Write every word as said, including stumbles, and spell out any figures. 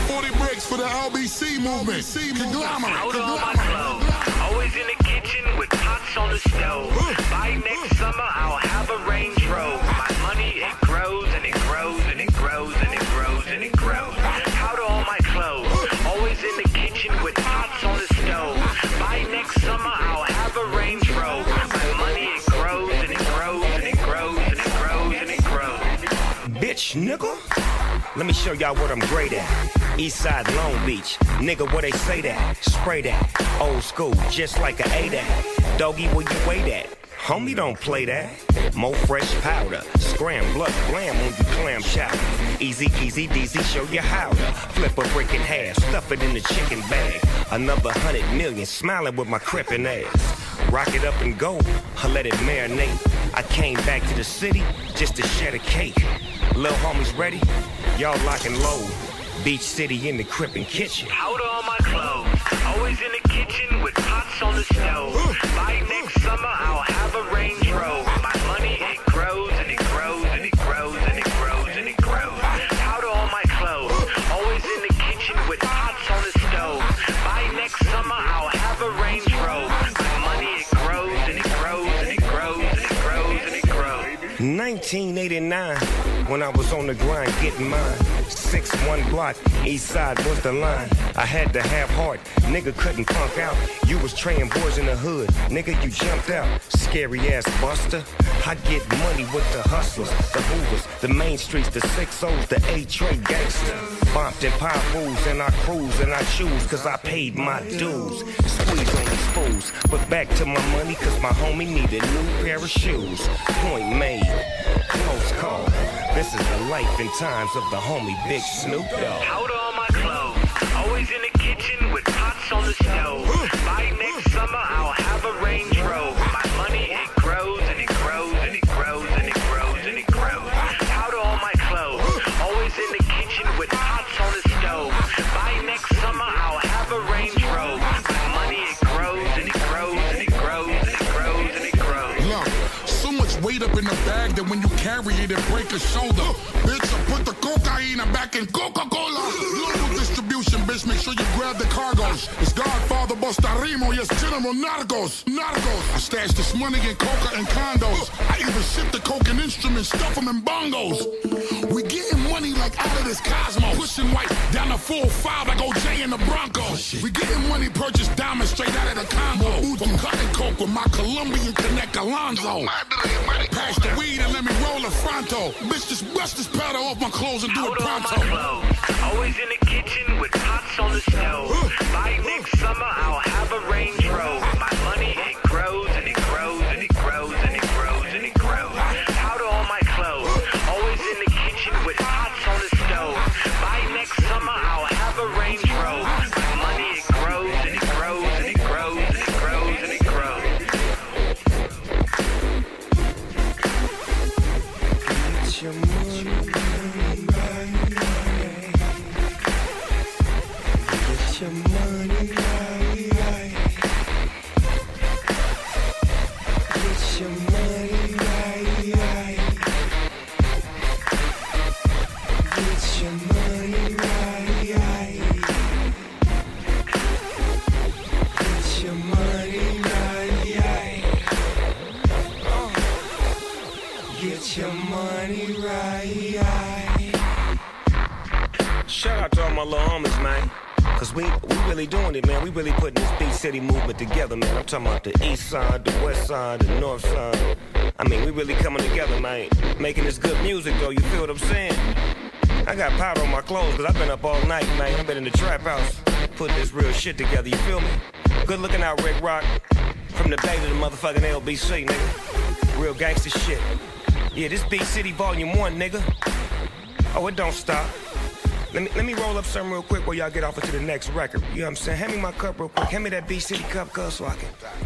forty bricks for the L B C movement. Conglomerate. Out on my clothes. Always in the kitchen with pots on the stove. By next summer, I'll have a Range Rover. My money, it grows and it grows and it grows and it grows and it grows. Powder on my clothes. Always in the kitchen with pots on the stove. By next summer, I'll have a Range Rover. My money, it grows and it grows and it grows and it grows and it grows. Bitch, nigga. Let me show y'all what I'm great at. Eastside Long Beach, nigga, where they say that? Spray that, old school, just like a A D A C. Doggy, where you wait at? Homie, don't play that. More fresh powder, scram, blood, blam on you clam chowder. Easy, easy, deasy, show you how to flip a brick in half, stuff it in the chicken bag. Another hundred million, smiling with my crippin' ass. Rock it up and go, I let it marinate. I came back to the city just to shed a cake. Lil' homies ready? Y'all lock and load. Beach City in the crippin' kitchen. Powder on my clothes. Always in the kitchen with pots on the stove. By next summer, I'll have a Range Rover. My money, it grows and it grows and it grows and it grows and it grows. Powder on my clothes. Always in the kitchen with pots on the stove. By next summer, I'll have a Range Rover. My money, it grows and it grows and it grows and it grows and it grows. nineteen eighty-nine, when I was on the grind getting mine. six one block, east side was the line. I had to have heart, nigga couldn't punk out. You was traying boys in the hood, nigga you jumped out. Scary ass buster, I get money with the hustlers, the hoovers, the main streets, the six O's, the A-Trade gangster. Bumped in pie fools and I cruise and I choose cause I paid my dues. Squeeze on these fools, but back to my money cause my homie need a new pair of shoes. Point made, close call. This is the life and times of the homie Big Snoop Dogg. Powder on my clothes. Always in the kitchen with pots on the stove. By next summer, I'll have a Range Rover. My money, it grows and it grows and it grows and it grows and it grows. Powder on my clothes. Always in the kitchen with pots on the stove. By next summer, I'll have a Range Rover. My money, it grows and it grows and it grows and it grows and it grows. Look, so much weight up in the bag that when you carry it, it break a shoulder. Bitch, I put the cocaine back in Coca-Cola. Global distribution, bitch, make sure you grab the cargoes. It's Godfather Busta Rimo, yes, General Narcos. Narcos. I stash this money in coca and condos. I even ship the coke and instruments, stuff them in bongos. We getting money like out of this cosmos. Pushing white down the four five like O J in the Broncos. We getting money, purchase diamonds straight out of the Congo. From cutting coke with my Colombian connect Alonzo. Pass the weed and let me roll a fronto. Bitch, just bust this powder off my clothes and do it pronto. On my clothes. Always in the kitchen with pots on the stove. By next summer, I'll have a Range Rover. My money, it grows and it grows and it grows and it grows and it grows. Powder on my clothes. Always in the kitchen with pots on the stove. By next summer, I'll have a Range Rover. My money, it grows and it grows and it grows and it grows and it grows. Get your money right. Get your money right. Get your money right. Get your money right. Get your money right. Get your money right. Shout out to all my little homies, man. Cause we, we really doing it, man. We really putting this Beach City movement together, man. I'm talking about the east side, the west side, the north side. I mean, we really coming together, man. Making this good music, though, you feel what I'm saying? I got powder on my clothes, cause I've been up all night, man. I've been in the trap house, putting this real shit together, you feel me? Good looking out, Rick Rock. From the bay to the motherfucking L B C, nigga. Real gangster shit. Yeah, this Beach City Volume one, nigga. Oh, it don't stop. Let me, let me roll up something real quick while y'all get off into the next record. You know what I'm saying? Hand me my cup real quick. Hand me that Beach City cup, cuz, so I can...